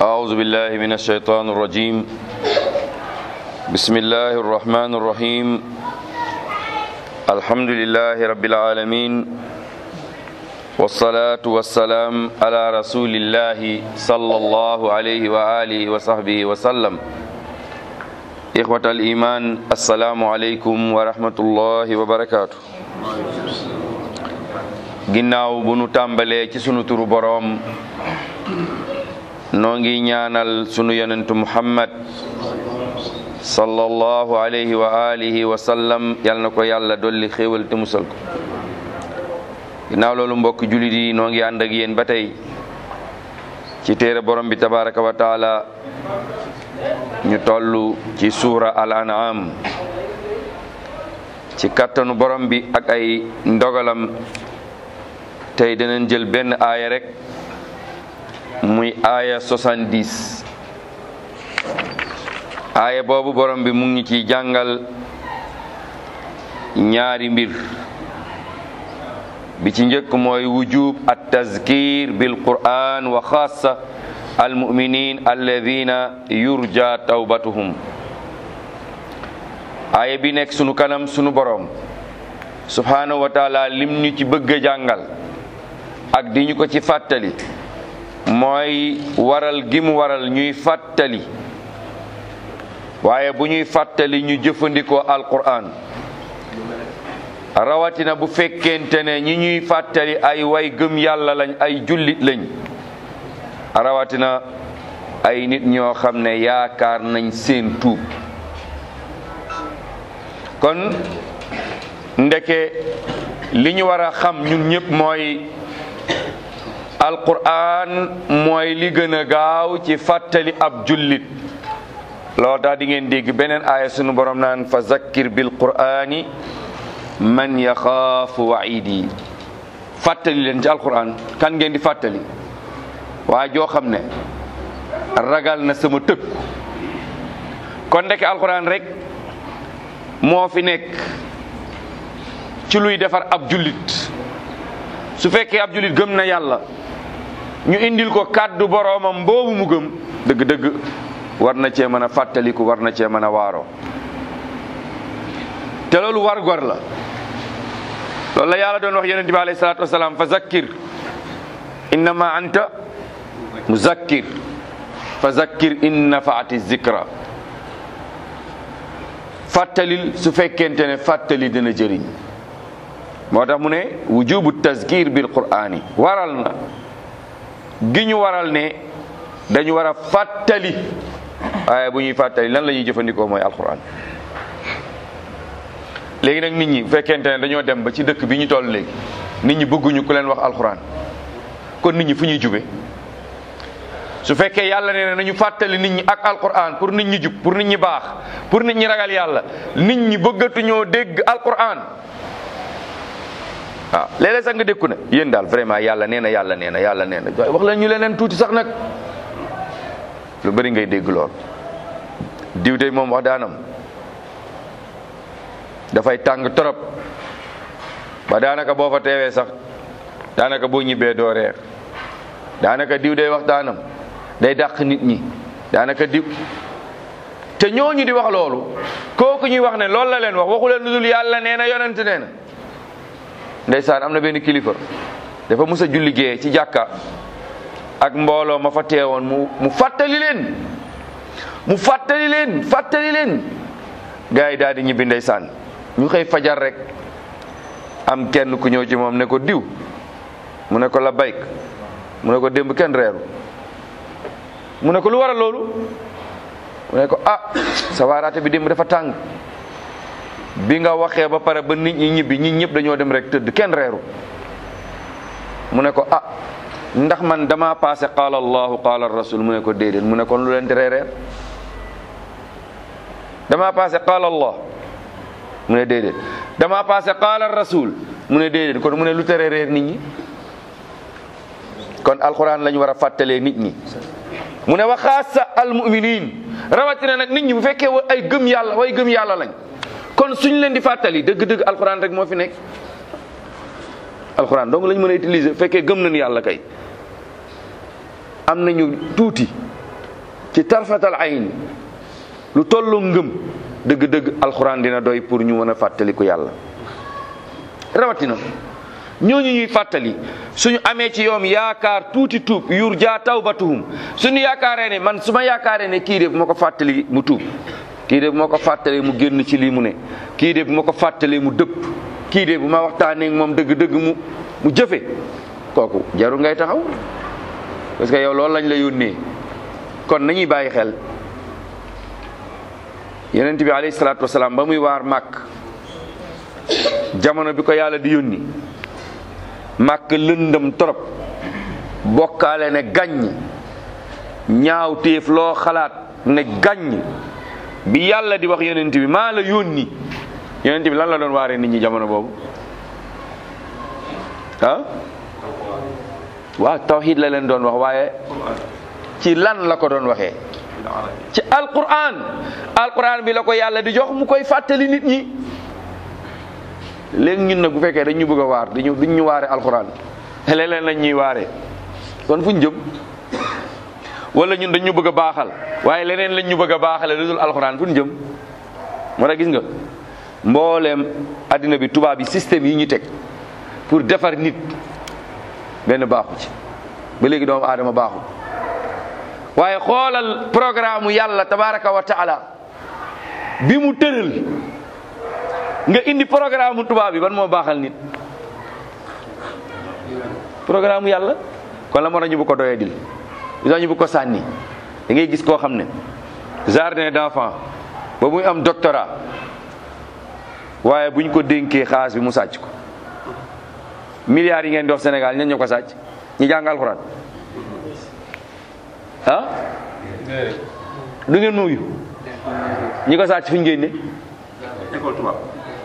أعوذ بالله من الشيطان الرجيم بسم الله الرحمن الرحيم الحمد لله رب العالمين والصلاة والسلام على رسول الله صلى الله عليه وآله وصحبه وسلم إخوة الإيمان السلام عليكم ورحمة الله وبركاته ginnaaw bu nu tàmbalee ci sunu turu boroom noo ngi ñaanal sunu yonentu Muhammad sallallahu alayhi wa alihi wa sallam yal na ko yàlla dolli xéewal te musal ko ginnaaw loolu mbokk jullit yi noo ngi ànd ak yéen ba tey ci téere borom bi tabaraka wa taala ñu toll ci suura al-an'am ci kattanu borom bi ak ay ndogalam tey danañ jël benn aaya rek muy aaya 70 aaya boobu borom bi mu ngi ciy jàngal ñaari mbir bi ci njëkk mooy wujub at tazkir bil quran wa xaasa al muminin alladina yurja tawbatuhum aaya bi nekk sunu kanam sunu borom subhanahu wa taala lim ñu ci bëgg a jàngal ak di ñu ko ci fàttali mooy waral gi mu waral ñuy fàttali waaye bu ñuy fàttali ñu jëfandikoo alquran rawatina bu fekkente ne ñi ñuy fàttali ay way gëm yàlla lañ ay jullit lañ rawatina ay nit ñoo xam ne yaakaar nañ seen tuub kon ndeke li ñu war a xam ñun ñëpp mooy alquran mooy li gën a gaaw ci fàttali ab jullit loolu tax di ngeen dégg beneen aaya sunu borom naan fa zakkir bil qur'ani man yaxaafu waidi fàttali leen ci alquran kan ngeen di fàttali waa joo xam ne ragal na sama tëkku kon ndeke alquran rek moo fi nekk ci luy defar ab jullit su fekkee ab jullit gëm na yàlla ñu indil ko kàddu boroomam boobu mu gëm dëgg-dëgg war na cee mën a fàttaliku war na cee mën a waaroo te loolu war gor la loolu la yàlla doon wax yonent bi alayhi salaatu wasalaam fa zakkir innama anta muzakkir fa zakkir in nafaati zikra fàttalil su fekkente ne fàttali dina jëriñ moo tax mu ne wujubu tazkir bil qur'ani waral na gi ñu waral ne dañu war a fàttali waaye bu ñuy fàttali lan la ñuy jëfandikoo mooy alquran léegi nag nit ñi bu fekkente ne dañoo dem ba ci dëkk bi ñu toll léegi nit ñi bëgguñu ku leen wax alquran kon nit ñi fu ñuy jube su fekkee yàlla nee na nañu fàttali nit ñi ak alquran pour nit ñi jub pour nit ñi baax pour nit ñi ragal yàlla nit ñi bëggatuñoo dégg alquran waaw léeg-léeg sax nga dékku ne yéen daal vraiment yàlla nee na yàlla nee na yàlla nee na wax leen ñu leneen tuuti sax nag lu bari ngay dégg lool diw tey moom wax daanam dafay tàng torop ba daanaka boo fa teewee sax daanaka boo ñibbee doo reer daanaka diw day wax daanam day dàq nit ñi daanaka diw te ñooñu di wax loolu kooku ñuy wax ne loolu la leen wax waxu leen lu dul yàlla nee na yonent nee na ndeysaan am na benn kilifa dafa mus a julli gee ci jàkka ak mbooloo ma fa teewoon mu fàttali leen gars yi daal di ñibbi ndeysaan ñu xëy fajar rek am kenn ku ñëw ci moom ne ko diw mu ne ko la bayk mu ne ko démb kenn reeru mu ne ko lu waral loolu mu ne ko sa waaraate bi démb dafa tàng bi nga waxee ba pare ba nit ñi ñibbi ñi ñëpp dañoo dem rek tëdd kenn reeru mu ne ko ndax man dama passé qaala allahu qaala rasul mu ne ko déedéet mu ne kon lu leen tere reer dama passé qaala allah mu ne déedéet dama passé qaala rasul mu ne déedéet kon mu ne lu tere reer nit ñi kon alquran lañu war a fàttalee nit ñi mu ne wa xaasa al muminin rawatina nag nit ñi bu fekkee ay gëm yàlla way gëm yàlla lañ kon suñ leen di fàttali dëgg-dëgg alquran rek moo fi nekk alquran donc lañ mën a utiliser fekkee gëm nañ yàlla kay am nañu tuuti ci tarfatal ayn lu tollu ngëm dëgg-dëgg alxuraan dina doy pour ñu mën a fàttaliku yàlla. rawatina ñooñu ñuy fàttali suñu amee ci yoom yaakaar tuuti tuub yurjaa tawbatuhum suñu yaakaaree ne man su ma yaakaaree ne kii de bu ma ko fàttali mu tuub, kii de bu ma ko fàttalee mu génn ci lii mu ne, kii de bu ma ko fàttalee mu dëpp, kii de bu ma waxtaanee ak moom dëgg-dëgg mu jëfe, kooku jarul ngay taxaw parce que yow loolu lañ la yónnee. kon nañuy bàyyi xel yonent bi alayhi salaatu wasalaam ba muy waar màkk jamono bi ko yàlla di yónni màkk lëndëm torop, bokkaale ne gàññ, ñaaw téef loo xalaat ne gàññ. bi yàlla di wax yonent bi maa la yónni, yonent bi lan la doon waaree nit ñi jamono boobu waaw tawxiid la leen doon wax, waaye ci lan la ko doon waxee? ci alquran bi la ko yàlla di jox mu koy fàttali nit ñi. léegi ñun nag bu fekkee dañ ñu bëgg a waar duñ ñu waare alquran, leneen lañ ñuy waare, kon fuñ jëm? wala ñun dañ ñu bëgg a baaxal waaye leneen lañ ñu bëgg a baaxale lu dul alquran, fuñ jëm? moo tax gis nga mbooleem addina bi tubaab yi système yi ñu teg pour defar nit benn baaxu ci, ba léegi doomu aadama baaxu. waaye xoolal programme yàlla tabaraka wa taala bi mu tëral, nga indi programme tubaab bi, ban moo baaxal nit? programme yàlla. kon la moo tax ñu bu ko doyee dil ñu bu ko sànni. da ngay gis koo xam ne jardin d'enfant ba muy am doctorat, waaye buñ ko dénkee xaalis bi mu sàcc ko. milliards yi ngeen dox Sénégal ñan ñoo ko sàcc? ñi jàng alxuraan du ngeen nuyu ñi ko sàcc fu ñu génne? école tubaab.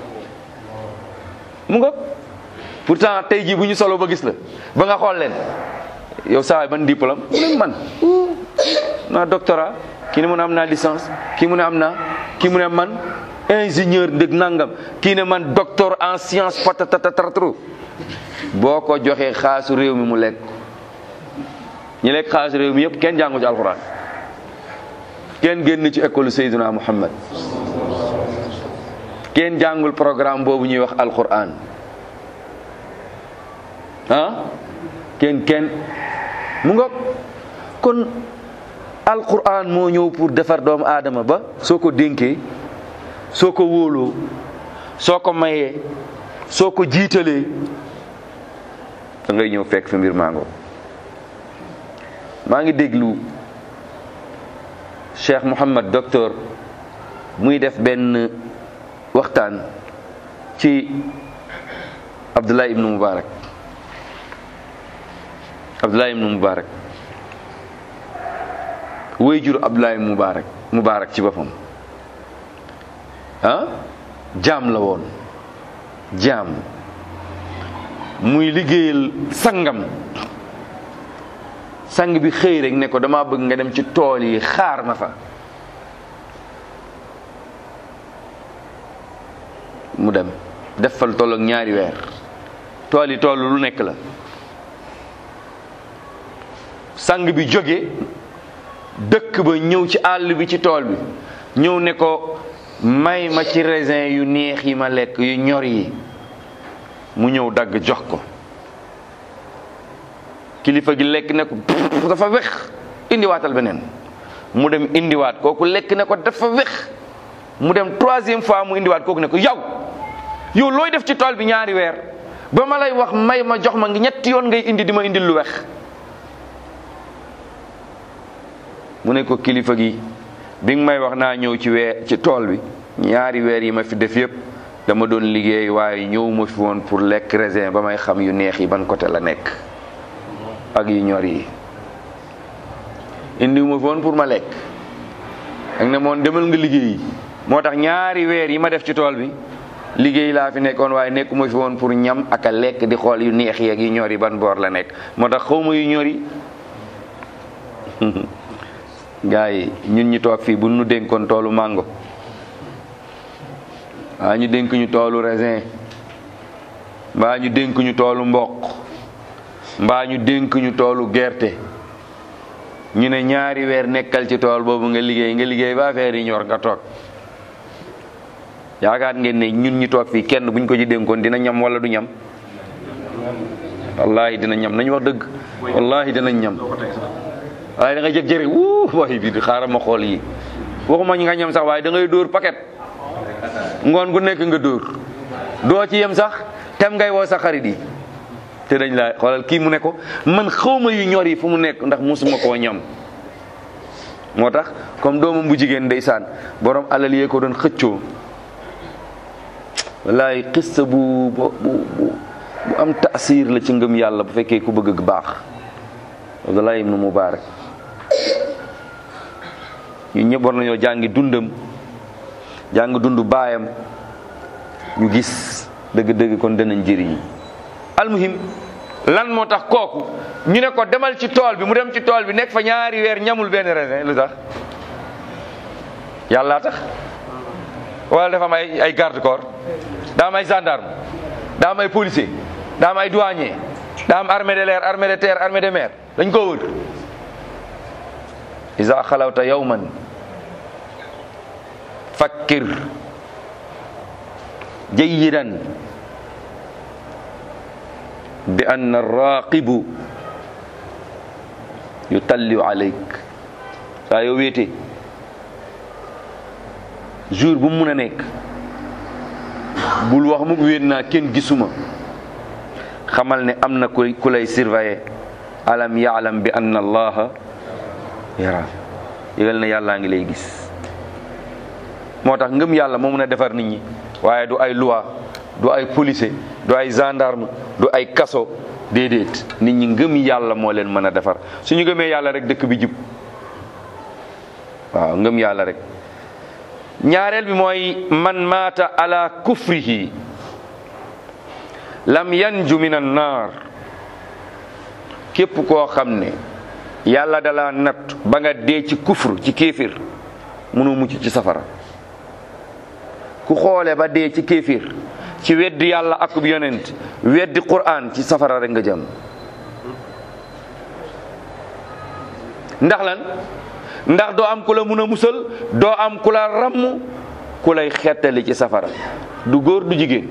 mu nga pourtant tey jii bu ñu solo ba gis la ba nga xool leen, yow saa ban diplôme mu ne man naa doctorat, kii ne mu ne am naa licence, kii mu ne am naa, kii mu ne man ingénieur ndëg nangam, kii ne man docteur en science patatatatru. boo ko joxee xaasu réew mi mu lekk. ñi lekk xaasu réew mi yëpp kenn jàngu ci alxuraan, kenn génn ci école Seydina Muhammad, kenn jàngul programme boobu ñuy wax alxuraan kenn mu nga. kon alxuraan moo ñëw pour defar doomu aadama ba soo ko dénkee, soo ko wóoloo, soo ko mayee, soo ko jiitalee, da ngay ñëw fekk fi mbir mango. maa ngi déglu Cheikh Mouhammad docteur muy def benn waxtaan ci Abdullah ibn Mubarak. Abdullah ibn Mubarak way jur Abdullah ibn Mubarak ci boppam jaam la woon, jaam muy liggéeyal sangam. sang bi xëy rek ne ko dama bëgg nga dem ci tool yi xaar ma fa. mu dem def fa lu toll ak ñaari weer. tool yi toll lu nekk la. sang bi jóge dëkk ba ñëw ci àll bi ci tool bi ñëw ne ko may ma ci raisin yu neex yi ma lekk yu ñor yi. mu ñëw dagg jox ko. kilifa gi lekk ne ko dafa wex, indiwaatal beneen. mu dem indiwaat, kooku lekk ne ko dafa wex. mu dem troisième fois mu indiwaat, kooku ne ko yow looy def ci tool bi ñaari weer ba ma lay wax may ma jox ma ngi ñetti yoon ngay indi di ma indil lu wex. mu ne ko kilifa gi bi nga may wax naa ñëw ci tool bi ñaari weer yi ma fi def yëpp dama doon liggéey, waaye ñëw ma fi woon pour lekk raisin ba may xam yu neex yi ban côté la nekk ak yu ñor yi. indi ma fi woon pour ma lekk ak ne moon demal nga liggéey. moo tax ñaari weer yi ma def ci tool bi liggéey laa fi nekkoon, waaye nekkuma fi woon pour ñam ak a lekk di xool yu neex yi ak yu ñor yi ban boor la nekk. moo tax xawma yu ñor yi. gaa yi ñun ñu toog fii bu nu dénkoon toolu mango, mbaa ñu dénk ñu toolu raisin, mbaa ñu dénk ñu toolu mboq, mbaa ñu dénk ñu toolu gerte, ñu ne ñaari weer nekkal ci tool boobu nga liggéey ba affaire yi ñor nga toog yaakaar ngeen ne ñun ñi toog fii kenn buñ ko ci dénkoon dina ñam wala du ñam? wallahi dina ñam, nañu wax dëgg, wallahi dina ñam. waaye da nga jëg-jëri waaye bi xaaral ma xool yi, waxuma ñi nga ñam sax waaye da ngay dóor paquet ngoon gu nekk nga doo ci yem sax tem ngay woo sa xarit yi te dañ la xoolal kii mu ne ko man xawma yu ñor yi fu mu nekk ndax musuma koo ñam. moo tax comme doomam bu jigéen ndeysaan borom alal yee ko doon xëccoo, wallahi xissa bu am taasir la ci ngëm yàlla bu fekkee ku bëgg baax. Abdullah ibn Mubarak ñu ñëpp war nañoo jàngi dundam, jàng dundu baayam, ñu gis dëgg-dëgg kon danañ jëriñ. almuhim lan moo tax kooku ñu ne ko demal ci tool bi, mu dem ci tool bi nekk fa ñaari weer ñamul benn raisin. lu tax? yàlla tax wala dafa am ay garde corps, daa am ay gendarme, daa am ay policier, daa am ay douanier, daa am armée de l'air, armée de terre, armée de mer, dañ ko wër. iza xalawta yawman fakkir jayidan bi anna raqibu yutalliu alayk. saa yoo wéete jour bu mu mun a nekk bul wax mu wéet naa kenn gisuma, xamal ne am na ku lay surveiller. alam ya'lam bi anna allaha yara, yëgal na yàllaa ngi lay gis. moo tax ngëm yàlla moo mun a defar nit ñi, waaye du ay loi, du ay policier, du ay gendarme, du ay kaso, déedéet. nit ñi ngëm yàlla moo leen mën a defar. suñu gëmee yàlla rek dëkk bi jub. waaw ngëm yàlla rek. ñaareel bi mooy man maata ala kufrihi lam yanju min an naar. képp koo xam ne yàlla dala natt ba nga dee ci kufr, ci kéefir, mënoo mucc ci safara. ku xoole ba dee ci kéefir, ci weddi yàlla ak yonent, weddi Qur'an, ci safara rek nga jëm. ndax lan? ndax doo am ku la mun a musal, doo am ku la ramm, ku lay xettali ci safara, du góor du jigéen.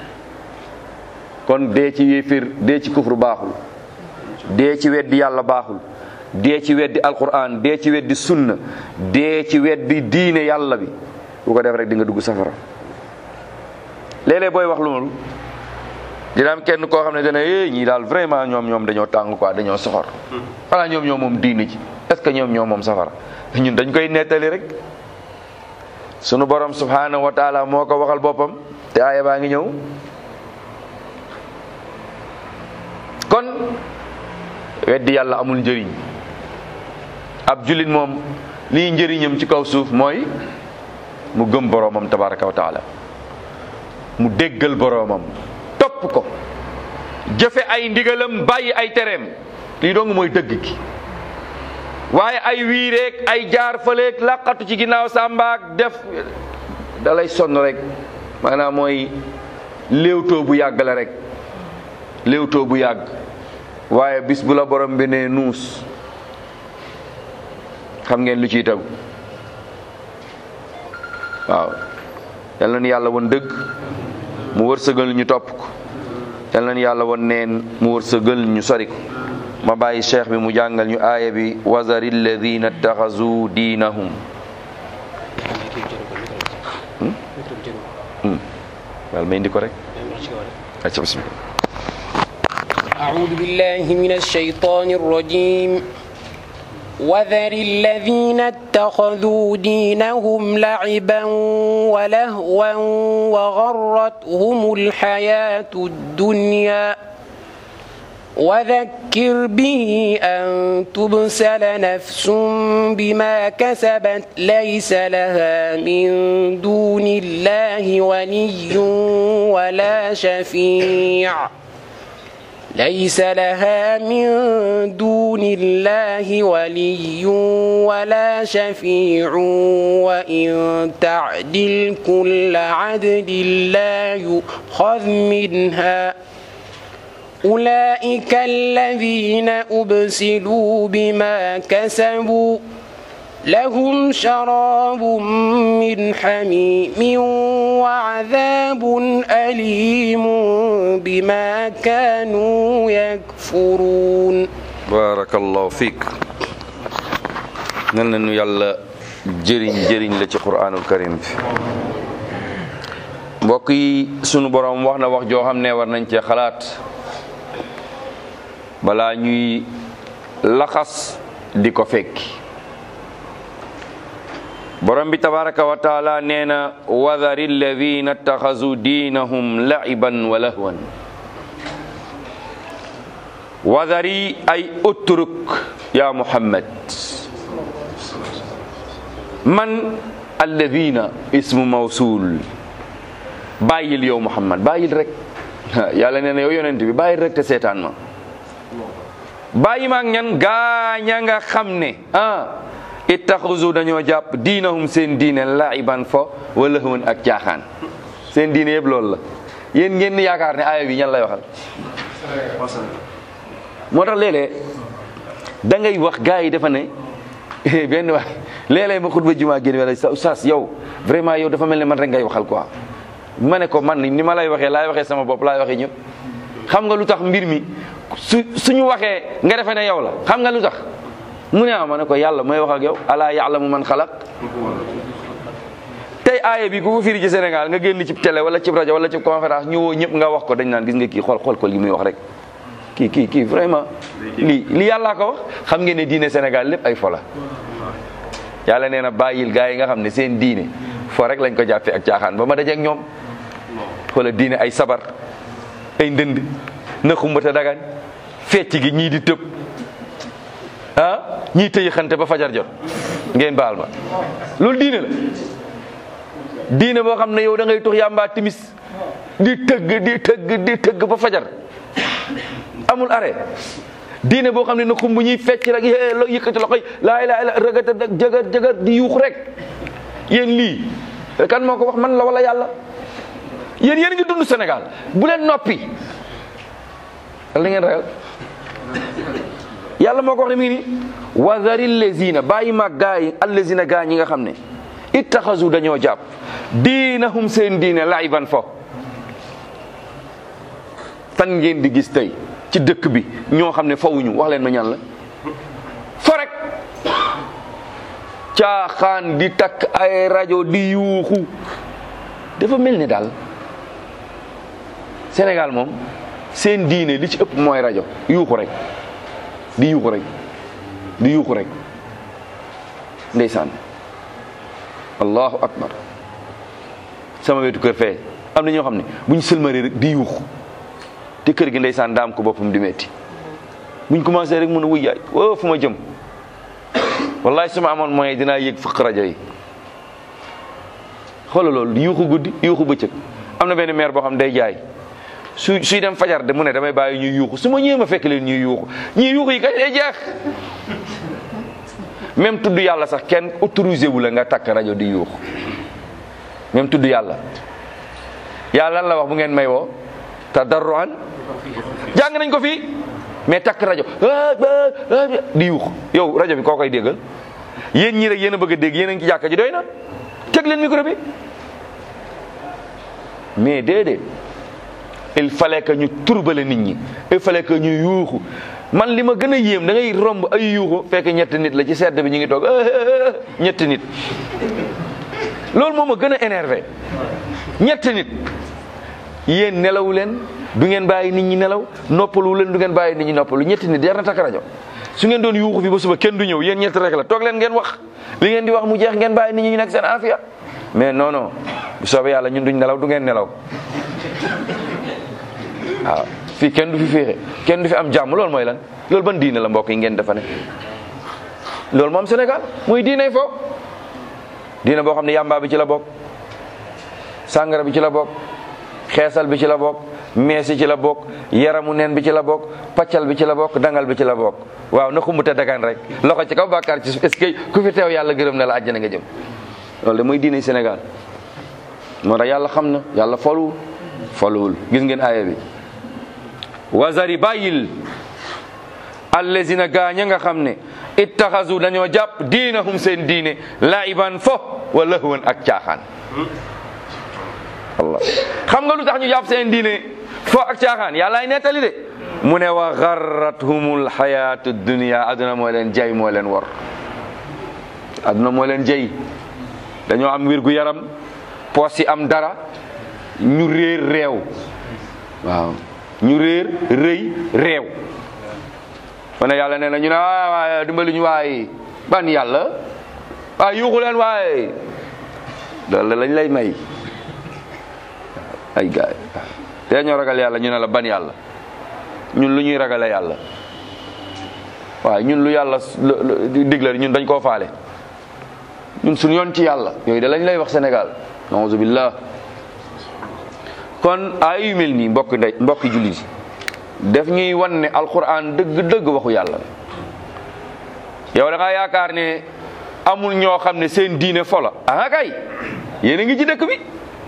kon dee ci yéefir, dee ci kufr baaxul, dee ci weddi yàlla baaxul, dee ci weddi alquran, dee ci weddi sunna, dee ci weddi diine yàlla bi. bu ko def rek di nga dugg safara. léeg-léeg booy wax loolu dina am kenn koo xam ne dana ñii daal vraiment ñoom dañoo tàng quoi, dañoo soxor. voilà ñoom moom diine ji, est-ce que ñoom moom safara? ñun dañ koy nettali rek. sunu borom subhanahu wa taala moo ko waxal boppam, te aaya baa ngi ñëw. kon weddi yàlla amul njëriñ. ab jullit moom lii njëriñam ci kaw suuf mooy mu gëm boroomam tabaraka wa taala, mu déggal boroomam, topp ko, jëfe ay ndigalam, bàyyi ay tereem. lii dong mooy dëgg gi. waaye ay wiireek ay jaar fëleek laqatu ci ginnaaw sàmbaak def dalay sonn rek. maanaam mooy léewtoo bu yàgg la rek, léewtoo bu yàgg. waaye bis bu la borom bi nee nuus, xam ngeen lu ciy tegu. waaw yal na nu yàlla woon dëgg mu wërsëgal ñu topp ko, yal na nu yàlla woon neen mu wërsëgal ñu sori ko. ma bàyyi cheikh bi mu jàngal ñu aaya bi wazari alladina ittaxazu diinahum. wal may indi ko rek. acca bismillah. أعوذ بالله من الشيطان الرجيم وذر الذين اتخذوا دينهم لعبا ولهوا وغرتهم الحياة الدنيا وذكر به أن تبسل نفس بما كسبت ليس لها من دون الله ولي ولا شفيع ليس لها من دون الله ولي ولا شفيع وإن تعدل كل عدل لا يؤخذ منها أولئك الذين أبسلوا بما كسبوا لهم شراب من حميم وعذاب أليم بما كانوا يكفرون barakallahu fiik nan nañu yàlla jëriñ la ci quraanul karim bi mbokk yi sunu borom wax na wax joo xam ne war nañ cee xalaat balaa ñuy laxas di ko fekki borom bi tabaraka wa taala nee na wadari alladina ittaxazu diinahum laiban wa lahwan wadari ay utruk ya muhammad man alladina ismu mawsul bàyyil yow muhammad bàyyil rek yàlla nee na yow yonent bi bàyyil rek te seetaan ma bàyyi maag ñan gaaña nga xam ne ittaxuzu dañoo jàpp diinahum seen diine laiban fo wala hëwan ak caaxaan seen diine yëpp loolu la yéen ngeen yaakaar ne aaya bi ñan lay waxal moo tax léeg-léeg da ngay wax gars yi dafa ne benn waay léeg-léeg ma xutba jumaa génn wala oustaz yow vraiment yow dafa mel ne man rek ngay waxal quoi ma ne ko man ni ma lay waxee laay waxee sama bopp laay waxee ñëpp xam nga lu tax mbir mi suñu waxee nga defe ne yow la xam nga lu tax mu ne ma ne ko yàlla mooy wax ak yow alaa ya'lamu man xalaq tey aaya bi ku ko firi ci Sénégal nga génn ci télé wala ci rajo wala ci conférence ñu woo ñëpp nga wax ko dañ naan gis nga kii xool ko li muy wax rek kii vraiment li yàllaa ko wax xam ngeen ne diine Sénégal lépp ay fo la yàlla nee na bàyyil gaa yi nga xam ne seen diine fo rek lañ ko jàppee ak caaxaan ba ma dajeek ñoom xoola diine ay sabar ay ndënd na xumbata dagan fecc gi ñii di tëb ñii tëyi xante ba fajar jot ngeen baal ma loolu diine la diine boo xam ne yow da ngay tux yàmbaa timis di tëgg ba fajar amul arrêt diine boo xam ne na xumb ñuy fecc rek yëkkati loxoy laa ilaaha illa rëgata jëgër di yuux rek yéen lii kan moo ko wax man la wala yàlla yéen ngi dund Sénégal bu leen noppi li ngeen ragal yàlla moo ko wax ne mi ngi ni wazari lezina bàyyi mag gaa yi allezina gaa ñi nga xam ne ittaxasu dañoo jàpp diinahum seen diine laiban fo fan ngeen di gis tey ci dëkk bi ñoo xam ne fawuñu wax leen ma ñan la fo rek caaxaan di takk ay rajo di yuuxu dafa mel ni daal Sénégal moom seen diine li ci ëpp mooy rajo yuuxu rek di yuuxu rek ndeysaan allahu akbar sama wetu kër fee am na ñoo xam ne buñ sëlmaree rek di yuuxu te kër gi ndeysaan daam ko boppam di metti buñ commencé rek mun a wuy yaay woo fu ma jëm wallahi su ma amoon moyen dinaa yëg fëq rajo yi xoolal loolu yuuxu guddi yuuxu bëccëg am na benn maire boo xam day jaay suy dem fajar de mu ne damay bàyyi ñuy yuuxu su ma ñëwee ma fekk leen ñuy yuuxu ñii yuuxu yi kañ lay jeex même tudd yàlla sax kenn autorisé wu la nga takk rajo di yuuxu même tudd yàlla yàlla lan la wax bu ngeen may woo tadarruan jàng nañ ko fii mais takk rajo di yuuxu yow rajo bi koo koy déggal yéen ñii rek yéen a bëgg a dégg yéen a ngi ci jàkka ji doy na teg leen micro bi mais déedéet il fallait que ñu turbale nit ñi il fallait que ñu yuuxu man li ma gën a yéem da ngay romb ay yuuxu fekk ñetti nit la ci sedd bi ñu ngi toog ñetti nit loolu moo ma gën a énervé ñetti nit yéen nelawu leen du ngeen bàyyi nit ñi nelaw noppalu leen du ngeen bàyyi nit ñi noppalu ñetti nit jar na takk rajo su ngeen doon yuuxu fi ba suba kenn du ñëw yéen ñetti rek la toog leen ngeen wax li ngeen di wax mu jeex ngeen bàyyi nit ñi ñu nekk seen afiya mais non non bu soobee yàlla ñun duñ nelaw du ngeen nelaw waaw fii kenn du fi féexe kenn du fi am jàmm loolu mooy lan loolu ban diine la mbokk yi ngeen defa ne loolu moom Sénégal muy diine fo diine boo xam ne yàmbaa bi ci la bokk sàngara bi ci la bokk xeesal bi ci la bokk meesi ci la bokk yaramu neen bi ci la bokk paccal bi ci la bokk dangal bi ci la bokk waaw na xumbute dagaan rek loxo ci kaw bàkkaar ci est-ce que ku fi teew yàlla gërëm na la àjjana nga jëm loolu de mooy diine Sénégal moo tax yàlla xam na yàlla foluwul gis ngeen aaya bi wazari bàyyil allazina gaaña nga xam ne ittaxasu dañoo jàpp diinahum seen diine laiban fo wa lahwan ak caaxaan. Allah xam nga lu tax ñu jàpp seen diine fo ak caaxaan yàllaay nettali de mu ne wa garrathumul hayatu dunya aduna moo leen jay moo leen war aduna moo leen jay dañoo am wér gu yaram poos yi am dara ñu réer réew waaw ñu réer rëy réew ma ne yàlla nee na ñu ne waaye dimbali ñu waaye ban yàlla waaye yuuxu leen waaye loolu lañ lay may ay gaay te ñoo ragal yàlla ñu ne la ban yàlla ñun lu ñuy ragale yàlla waaye ñun lu yàlla digle ñun dañ koo faale ñun suñu yoon ci yàlla yooyu da lañ lay wax Sénégal a'uuzu billah kon ay yu mel nii mbokki jullit yi def ñuy wan ne alquran dëgg-dëgg waxu yàlla yow da nga yaakaar ne amul ñoo xam ne seen diine fola ah kay yéen a ngi ci dëkk bi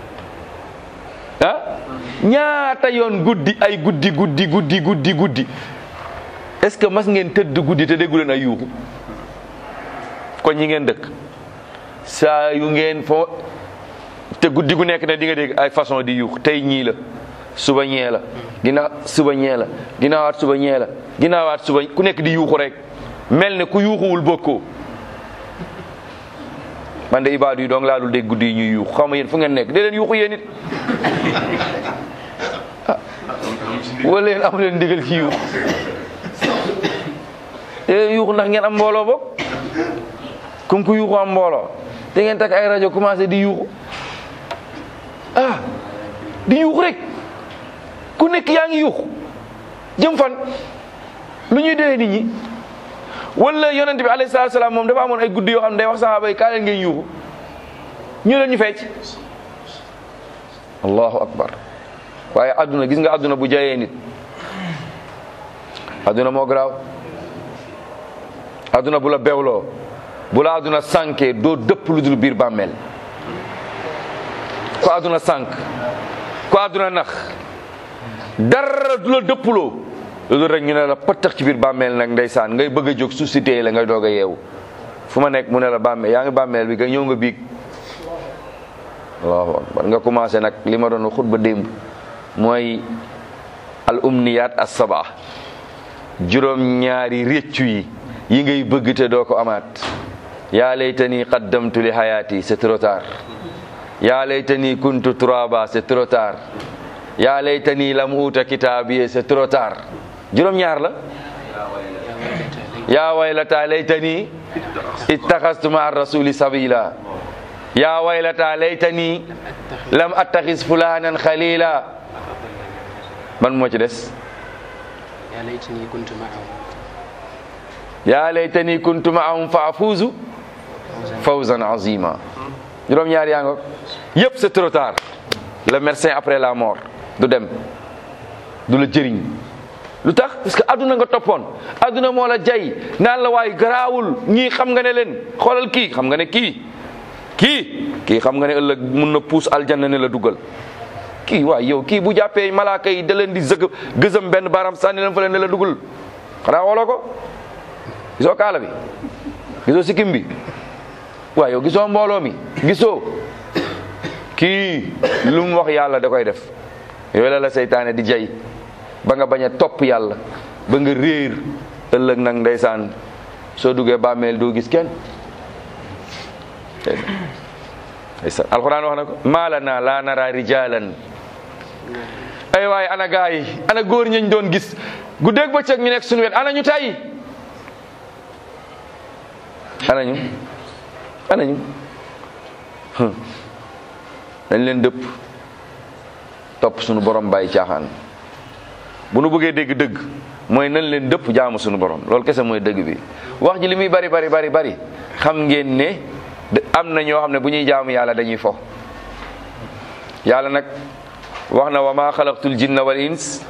ah ñaata yoon guddi ay guddi est-ce que mas ngeen tëdd guddi te déggu leen ay yuuxu kon ñi ngeen dëkk saa yu ngeen fo te guddi gu nekk ne di nga dégg ay façon di yuux tey ñii la suba ñee la ginnaaw suba ñee la ginnaawaat suba ñee la ginnaawaat suba ku nekk di yuuxu rek mel ne ku yuuxuwul bokkoo man de ibaadu yi dong laa dul dégg guddi yi ñuy yuuxu xaw ma yéen fu ngeen nekk dee leen yuuxu yéen it wala yéen amu leen ndigal ci yuuxu dee leen yuuxu ndax ngeen am mbooloo bokk comme ku yuuxu am mbooloo te ngeen takk ay rajo commencé di yuuxu di yuuxu rek ku nekk yaa ngi yuuxu jëm fan lu ñuy dee nit ñi wala yonent bi alayhi salaatu salaam moom dafa amoon ay guddi yoo xam ne day wax sahaaba yi kaa leen ngeen yuuxu ñu leen ñu fecc allahu akbar waaye adduna gis nga adduna bu jayee nit adduna moo garaaw adduna bu la bewloo bu la adduna sànkee doo dëpp lu dul biir bàmmeel ko adduna sànk ko adduna nax dara du la dëppuloo loolu rek ñu ne la pëttax ci biir bàmmeel nag ndeysaan ngay bëgg a jóg suuf si téye la ngay doog a yeewu fu ma nekk mu ne la bàmmeel yaa ngi bàmmeel bi nga ñëw nga biig allahu akbar nga commencé nag li ma doon xutba démb mooy al umniyat as-sab'a juróom ñaari réccu yi ngay bëgg te doo ko amaat yaa laytani qaddamtu li hayati c'est trop tard yaa laytani kuntu turaba c'est trop tard yaa laytani lam uuta kitaabiye c'est trop tard juróom ñaar la yaa waylata laytani ittaxastu ma rasuli sabila yaa waylata laytani lam attaxis fulanan xalila man moo ci des yaa laytani kuntu ma'ahum yaa laytani kuntu ma'ahum fa afuuzu fawzan azima juróom ñaar yaa nga yëpp c'est trop tard le médecin après la mort du dem du la jëriñ lu tax parce que adduna nga toppoon adduna moo la jay naan la waay garaawul ñii xam nga ne leen xoolal kii xam nga ne kii xam nga ne ëllëg mun na puus aljanna ne la dugal kii waay yow kii bu jàppee malaaka yi da leen di gëzëm benn baram sànni leen fa leen ne la dugal xanaa xooloo ko gisoo kaala bi gisoo sikkim bi waaw yow gisoo mbooloo mi gisoo kii lu mu wax yàlla da koy def yooyu la seytaane di jay ba nga bañ a topp yàlla ba nga réer ëllëg nag ndeysaan soo duggee bàmmeel doo gis kenn ndeysaan alxuraan wax na ko maalana la nara rijalan ay waay ana gaa yi ana góor ñañ doon gis guddeeg bëccëg ñu nekk suñu wet ana ñu tay anañu dañ leen dëpp topp suñu borom bàyyi caaxaan bu nu bëggee dégg dëgg mooy nañ leen dëpp jaamu suñu borom loolu kese mooy dëgg bi wax ji li muy bari xam ngeen ne am na ñoo xam ne bu ñuy jaamu yàlla dañuy fo yàlla nag wax na wa ma xalaqtul jinna wal ins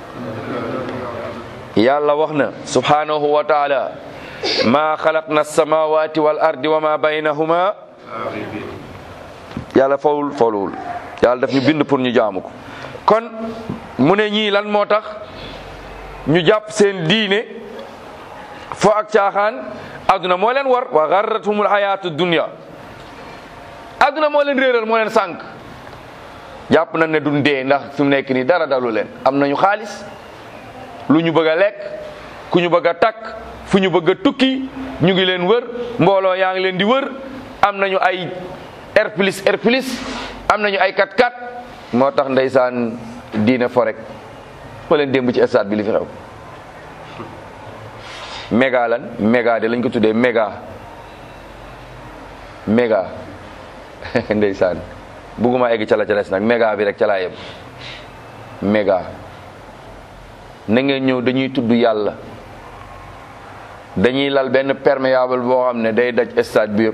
yàlla wax na subhanahu wa taala ma xalaqna samawati wal ardi wa ma baynahuma yàlla fawluwul yàlla daf ñu bind pour ñu jaamu ko kon mu ne ñii lan moo tax ñu jàpp seen diine fo ak caaxaan adduna moo leen war wa garrathumul hayatu dunya adduna moo leen réeral moo leen sànq jàpp nañ ne duñ dee ndax fi mu nekk nii dara dalu leen am nañu xaalis lu ñu bëgg a lekk ku ñu bëgg a takk fu ñu bëgg a tukki ñu ngi leen wër mbooloo yaa ngi leen di wër am nañu ay R plus am nañu ay 4x4 moo tax ndeysaan diine fo rek ma leen démb ci stade bi li fi xew méga lan méga de lañ ko tuddee méga ndeysaan bugguma egg ca la ca des nag méga bi rek ca laa yem méga na ngeen ñëw dañuy tudd yàlla dañuy lal benn perméable boo xam ne day daj stade bi yëpp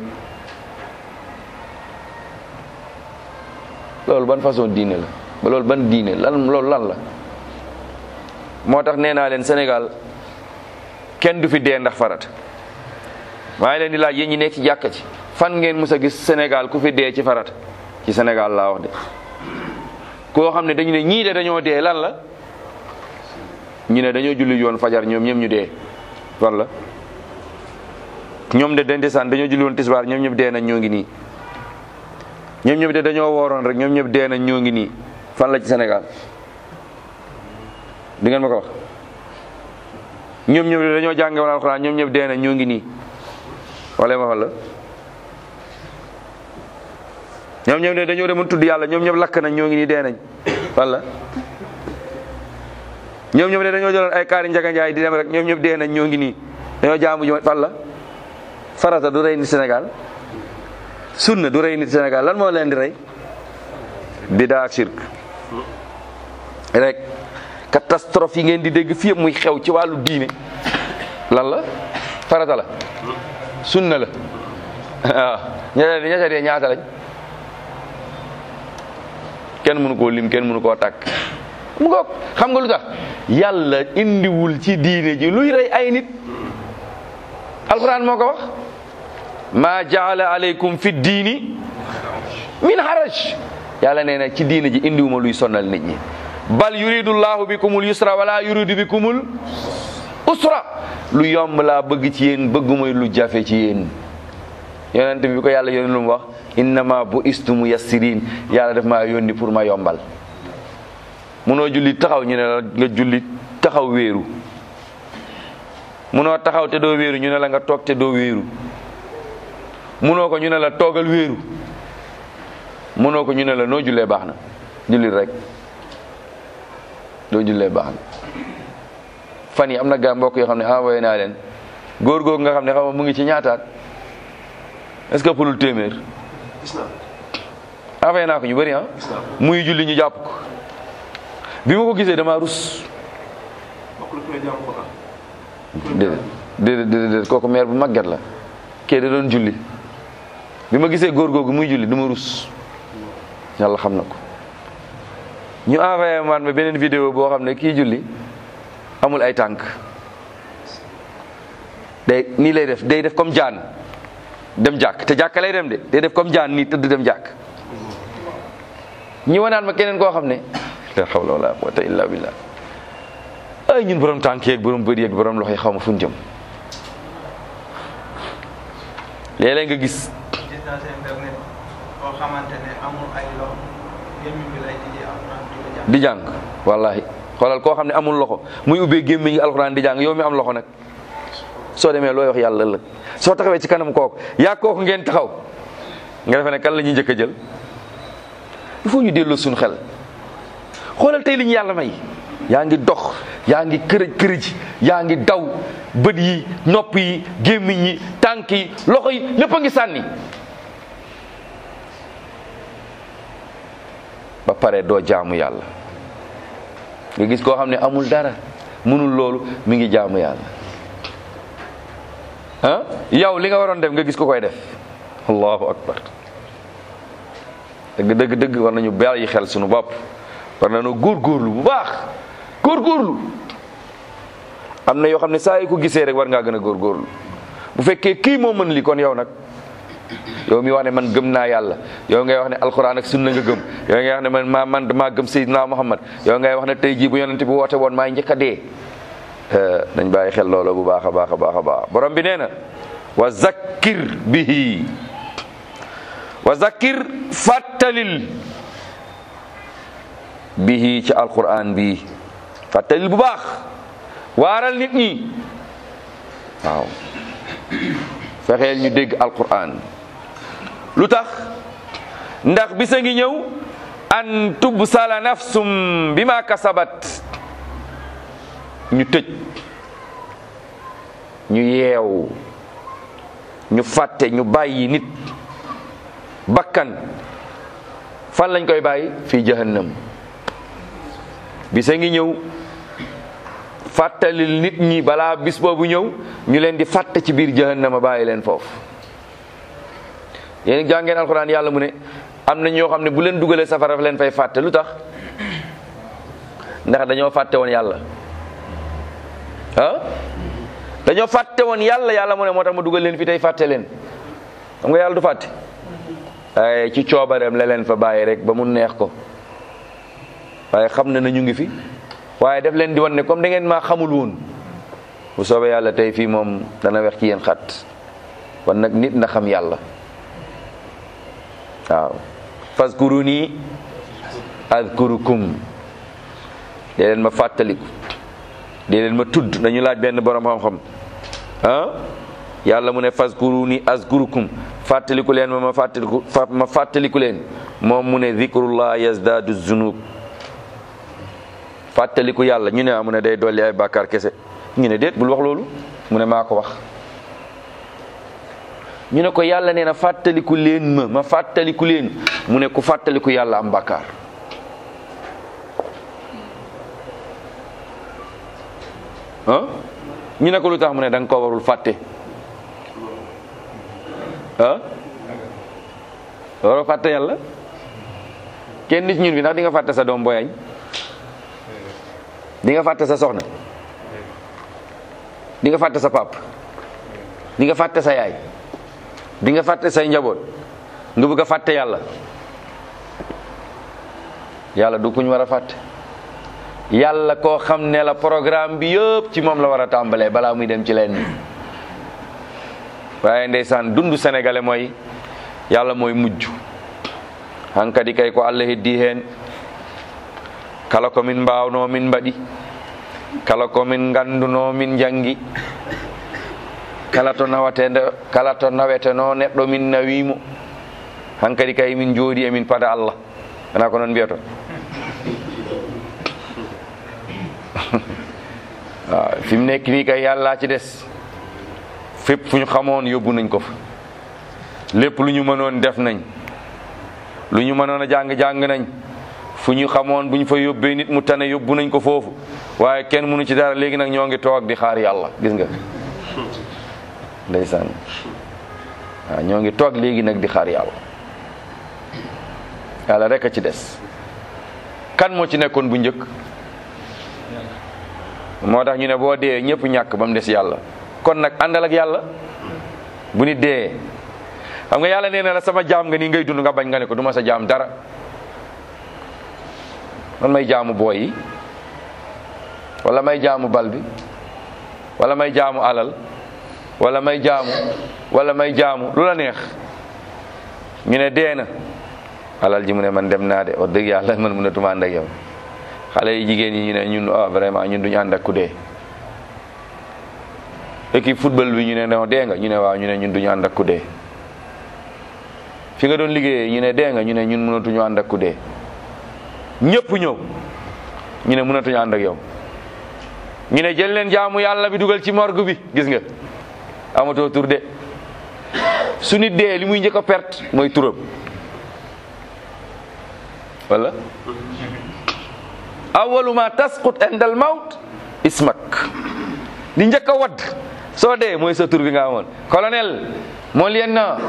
loolu ban façon diine la ba loolu ban diine loolu lan la moo tax nee naa leen Sénégal kenn du fi dee ndax farat maa ngi leen di laaj yéen ñi nekk ci jàkka ci fan ngeen mës a gis Sénégal ku fi dee ci farat ci Sénégal laa wax de koo xam ne dañu ne ñii de dañoo dee lan la ñu ne dañoo julli yoon fajar ñoom ñëpp ñu dee fan la ñoom de dentesaan dañoo julli woon tisbaar ñoom ñëpp dee nañ ñoo ngi nii ñoom ñëpp de dañoo wooroon rek ñoom ñëpp dee nañ ñoo ngi nii fan la ci Sénégal di ngeen ma ko wax ñoom ñëpp de dañoo jànge woon alxuraan ñoom ñëpp dee nañ ñoo ngi nii wala ma fan la ñoom ñëpp de dañoo demoon tudd yàlla ñoom ñëpp lakk nañ ñoo ngi nii dee nañ fan la ñoom ñëpp de dañoo jëloon ay kaari njaga njaay di dem rek ñoom ñëpp dee nañ ñoo ngi nii dañoo jaamu ji fan la farata du rey nit Sénégal sunna du rey nit Sénégal lan moo leen di rey bidaa ak shirk rek catastrophe yi ngeen di dégg fii muy xew ci wàllu diine lan la farata la sunna la waaw ña dee ñaata lañ kenn mënu koo lim kenn mënu koo tàkk mu ngoog xam nga lu tax yàlla indiwul ci diine ji luy rey ay nit alquran moo ko wax ma jaala aleykum fi diini min haraj yàlla nee na ci diine ji indiwuma luy sonal nit ñi bal yuridu llahu bikumul yusra wala yuridu bikumul usra lu yomb laa bëgg ci yéen bëgguma lu jafe ci yéen yonent bi ko yàlla yónni lu mu wax innama bu istu muyassirin yàlla daf maa yónni pour ma yombal munoo julli taxaw ñu ne la nga julli taxaw wéeru munoo taxaw te doo wéeru ñu ne la nga toog te doo wéeru munoo ko ñu ne la toogal wéeru munoo ko ñu ne la noo jullee baax na julli rek doo jullee baax na fan yi am na gaa mbokk yoo xam ne envoyé naa leen góor googu nga xam ne xam mu ngi ci ñaataat est-ce que pulul téeméer envoyé naa ko ñu bëri muy julli ñu jàpp ko bi ma ko gisee damaa rus déedéet kooku meer bu màgget la kee da doon julli bi ma gisee góor googu muy julli dama rus yàlla xam na ko ñu envoyé man ma beneen vidéo boo xam ne kii julli amul ay tànk nii lay def day def comme jaan dem jàkk te jàkk lay dem de day def comme jaan nii tëdd dem jàkk ñu wanaan ma keneen koo xam ne la hawla wala quwwata illa billah ay ñun borom tànk yeeg borom bëri yeeg borom loxo yi xaw ma fu ñu jëm léeg-léeg nga gis di jàng wallahi xoolal koo xam ne amul loxo muy ubbee gémmiñ ngi alxuraan di jàng yow mi am loxo nag soo demee looy wax yàlla ëllëg soo taxawee ci kanam kooku yaa kooku ngeen taxaw nga defe ne kan la ñuy njëkk a jël il faut ñu delloo suñu xel xoolal tey li ñu yàlla may yaa ngi dox yaa ngi kërëj yaa ngi daw bët yi nopp yi gémmiñ yi tànk yi loxo yi lépp a ngi sànni ba pare doo jaamu yàlla nga gis koo xam ne amul dara mënul loolu mi ngi jaamu yàlla yow li nga waroon def nga gis ko koy def allahu akbar dëgg war nañu bàyyi xel suñu bopp war nañu góorgóorlu bu baax góorgóorlu am na yoo xam ne saa yi ko gisee rek war ngaa gën a góorgóorlu bu fekkee kii moo mën li kon yow nag yow mi wax ne man gëm naa yàlla yow ngay wax ne alxuraan ak sunna nga gëm yow ngay wax ne man damaa gëm Seydina Muhammad yow ngay wax ne tey jii bu yonent bi woote woon maay njëkk a dee dañ bàyyi xel loola bu baax a baax a baax a baax borom bi nee na wa zakkir bihi wa zakkir fàttalil bihi ci alquran bi fàttalil bu baax waaral nit ñi waaw fexeel ñu dégg alquran lu tax ndax bisa ngi ñëw an tubsala nafsum bima kasabat ñu tëj ñu yeew ñu fàtte ñu bàyyi nit bakkan fan lañ koy bàyyi fii jahannam bisa ngi ñëw fàttalil nit ñi balaa bis boobu ñëw ñu leen di fàtte ci biir jahannama bàyyi leen foofu yéen jàngeen alxuraan yàlla mu ne am na ñoo xam ne bu leen dugalee safara fa leen fay fàtte lu tax ndax dañoo fàtte woon yàlla dañoo fàtte woon yàlla yàlla mu ne moo tax ma dugal leen fi tey fàtte leen xam nga yàlla du fàtte waaye ci coobareem la leen fa bàyyi rek ba mu neex ko waaye xam na ñu ngi fi waaye def leen di wan ne comme da ngeen maa xamul woon bu soobee yàlla tey fii moom dana wex ci yéen xat kon nag nit na xam yàlla waaw fazkuruni azkurukum dee leen ma fàttaliku dee leen ma tudd dañu laaj benn borom xam-xam yàlla mu ne fazkuruni azkurukum fàttaliku leen ma fàttaliku leen moom mu ne zikrullah yazdadu zunub fàttaliku yàlla ñu ne mu ne day dolli ay bàkkaar kese ñu ne déet bul wax loolu mu ne maa ko wax ñu ne ko yàlla nee na fàttaliku leen ma fàttaliku leen mu ne ku fàttaliku yàlla am bàkkaar ñu ne ko lu tax mu ne da nga ko warul fàtte waroo fàtte yàlla kenn nit ñun bi ndax di nga fàtte sa doom boyañ di nga fàtte sa soxna di nga fàtte sa pap di nga fàtte sa yaay di nga fàtte say njaboot nga bëgg a fàtte yàlla yàlla du kuñ war a fàtte yàlla koo xam ne la programme bi yëpp ci moom la war a tàmbalee balaa muy dem ci leen waaye ndeysaan dundu sénégalais mooy yàlla mooy mujj hankadi kay ko Allah heddi hen kala ko min mbawno min mbaɗi kala ko min ganduno min jangi kala to naweteno neɗɗo min nawimo hankadi kay min jooɗi emin pada Allah wona ko noon mbiyato waaw fi mu nekk nii kay yàlla ci des fépp fu ñu xamoon yóbbu nañ ko fa lépp lu ñu mënoon def nañ lu ñu mënoon a jàng nañ fu ñu xamoon bu ñu fa yóbbee nit mu tane yóbbu nañ ko foofu waaye kenn mënu ci dara léegi nag ñoo ngi toog di xaar yàlla gis nga ndeysaan waaw ñoo ngi toog léegi nag di xaar yàlla yàlla rek a ci des kan moo ci nekkoon bu njëkk moo tax ñu ne boo dee ñëpp ñàkk ba mu des yàlla kon nag àndal ak yàlla bu nit dee xam nga yàlla nee na la sama jaam nga nii ngay dund nga bañ nga ne ko du ma sa jaam dara man may jaamu booy yi wala may jaamu bal bi wala may jaamu alal wala may jaamu lu la neex ñu ne dee na alal ji mu ne man dem naa de wax dëgg yàlla man mënatuma ànd ak yow xale yi jigéen yi ñu ne ñun vraiment ñun duñu ànd ak ku dee équipe football bi ñu ne non dee nga ñu ne waaw ñu ne ñun duñu ànd ak ku dee fi nga doon liggéeyee ñu ne dee nga ñu ne ñun mënatuñu ànd ak ku dee ñëpp ñëw ñu ne mënatuñu ànd ak yow ñu ne jël leen jaamu yàlla bi dugal ci morgue bi gis nga amatoo tur de su nit dee li muy njëkk a perte mooy turam wala awalu ma tasqut indal mawt ismak li njëkk a wadd soo dee mooy sa tur bi nga amoon colonel mon lieutenant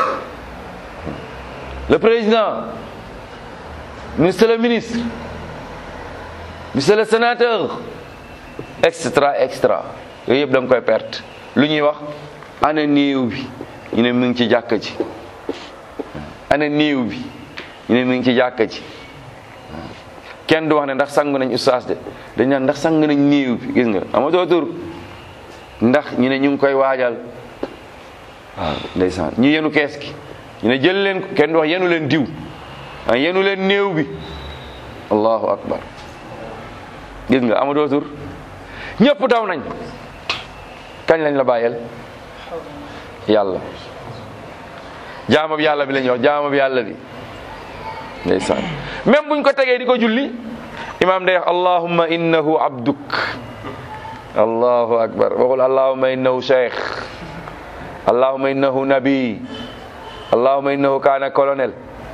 le président monsieur le ministre monsieur le sénateur extra yooyu yëpp da nga koy perte lu ñuy wax ana néew bi ñu ne mi ngi ci jàkka ji ana néew bi ñu ne mi ngi ci jàkka ji kenn du wax ne ndax sang nañ ustaas de dañ naan ndax sang nañ néew bi gis nga amatoo tur ndax ñu ne ñu ngi koy waajal waaw ndeysaan ñu yenu kees gi ñu ne jël leen ko kenn du wax yenu leen diw yenu leen néew bi allahu akbar gis nga amatoo tur ñëpp daw nañ kañ lañ la bàyyeel yàlla jaamab yàlla bi lañ wax jaamab yàlla bi ndeysaan même buñ ko tegee di ko julli imaam day wax allahumma innahu abduk allahu akbar waxul allahumma innahu cheikh allahumma innahu nabi allahumma innahu kaana colonel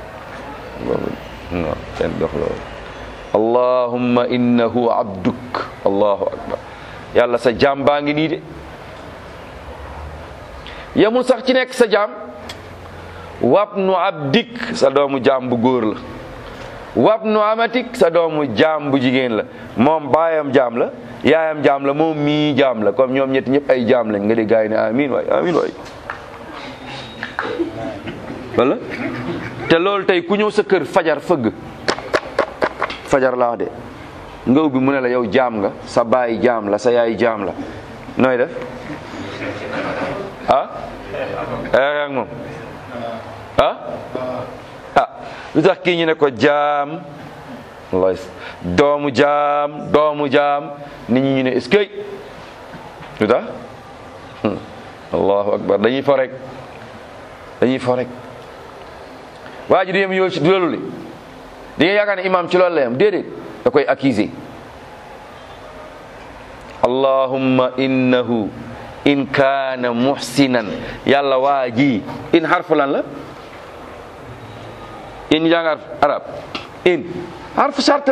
non kenn dox loolu allahumma innahu abduk allahu akbar yàlla sa jaam baa ngi nii de yamul sax ci nekk sa jaam wabnu abdik sa doomu jaam bu góor la wabnu amatik sa doomu jaam bu jigéen la moom baayam jaam la yaayam jaam la moom mii jaam la comme ñoom ñetti ñëpp ay jaam lañ nga di gaay ne amin waay amin waay wala te loolu tey ku ñëw sa kër fajar fëgg fajar laa de nga ubbi mu ne la yow jaam nga sa baay jaam la sa yaay jaam la nooy def ak moom lu tax kii ñu ne ko jaam wallahi doomu jaam nit ñi ñu ne est-ce que lu tax allahu akbar dañuy fo rek waa ji du yem yool ci du loolu li di nga yaakaar ne imam ci loolu la yam déedéet da koy accuser allahumma innahu in kaana muhsinan yàlla waa ji in harfu lan la in jàng arab in harfu shart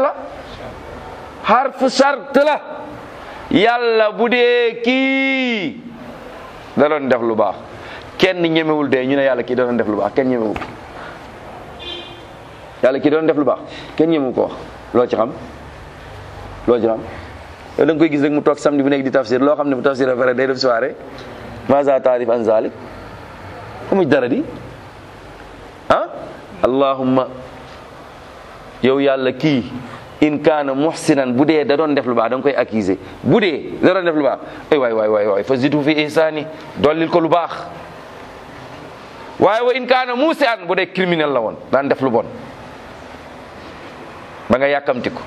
la yàlla bu dee kii da doon def lu baax kenn ñemewul dee ñu ne yàlla kii da doon def lu baax kenn ñemewul yàlla kii doon def lu baax kenn ñemewu ko wax loo ci xam yow da nga koy gis rek mu toog samedi bu nekk di tafsir loo xam ne bu tafsir a pare day def soirée maza taarif an zalik xamuj dara di allahumma yow yàlla kii in kaana muhsinan bu dee da doon def lu baax da nga koy accuser bu dee da doon def lu baax ay waay fa zidu fi ihsani dollil ko lu baax waaye wa in kaana musian bu dee criminel la woon daan def lu bon ba nga yàkkamti ko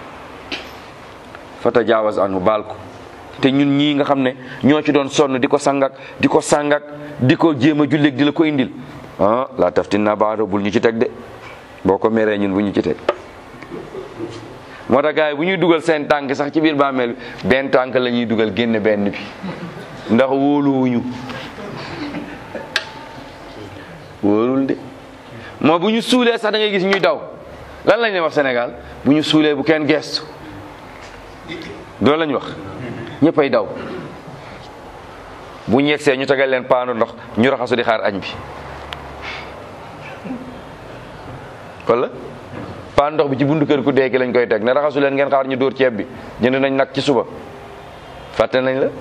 fa tajaawaz anhu baal ko te ñun ñii nga xam ne ñoo ci doon sonn di ko sangak di ko jéem a julleeg di la ko indil la taftin na baado bul ñu ci teg de boo ko meree ñun bu ñu ci teg moo tax gars yi bu ñuy dugal seen tànk sax ci biir bàmmeel bi benn tànk la ñuy dugal génne benn bi ndax wóoluwuñu wóolul de moo bu ñu suulee sax da ngay gis ñuy daw lan lañ leen wax Sénégal bu ñu suulee bu kenn gestu loolu lañ wax ñëppay daw bu ñu yegsee ñu tegal leen paanu ndox ñu raxasu di xaar añ bi wala paanu ndox bi ci buntu kër ku dee ki lañ koy teg ne raxasu leen ngeen xaar ñu dóor ceeb bi jënd nañ nag ci suba fàtte nañ la